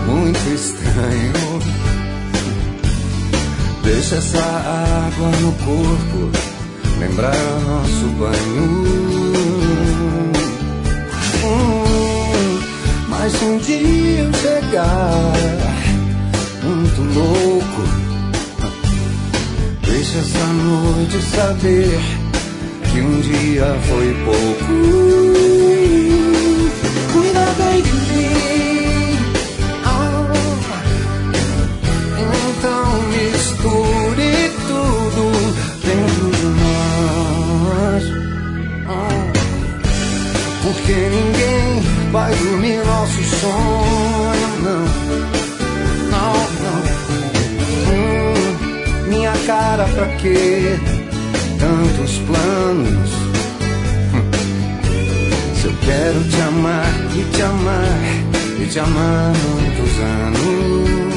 muito estranho. Deixa essa água no corpo lembrar nosso banho. Mas se um dia eu chegar muito louco, deixa essa noite saber que um dia foi pouco. Cuida bem de mim, então misture tudo dentro de nós, porque ninguém vai dormir nosso sonho, não. Minha cara, pra quê? Tantos planos. Se eu quero te amar e te amar e te amar muitos anos.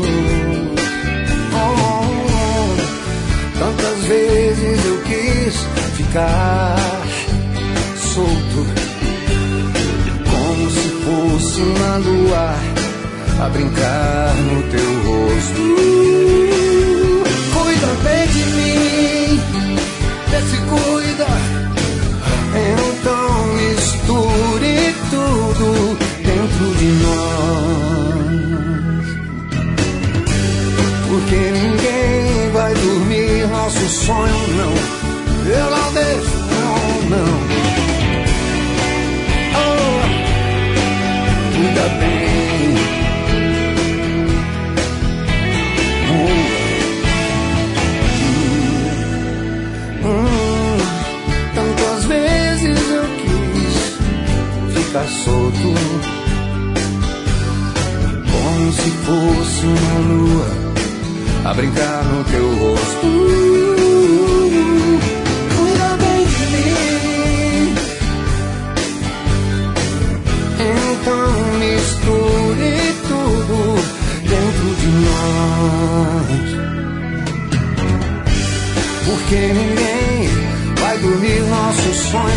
Tantas vezes eu quis ficar solto, como se fosse uma lua a brincar no teu rosto. Cuida bem de mim, vê se cuida. Então misture tudo dentro de nós, porque ninguém vai dormir nosso sonho, não. Eu não deixo, não. Oh, cuida bem. Tantas vezes eu quis ficar solto, como se fosse uma lua a brincar no teu rosto. Cuida bem de mim, então misture tudo dentro de nós, porque ninguém vai dormir nosso sonho,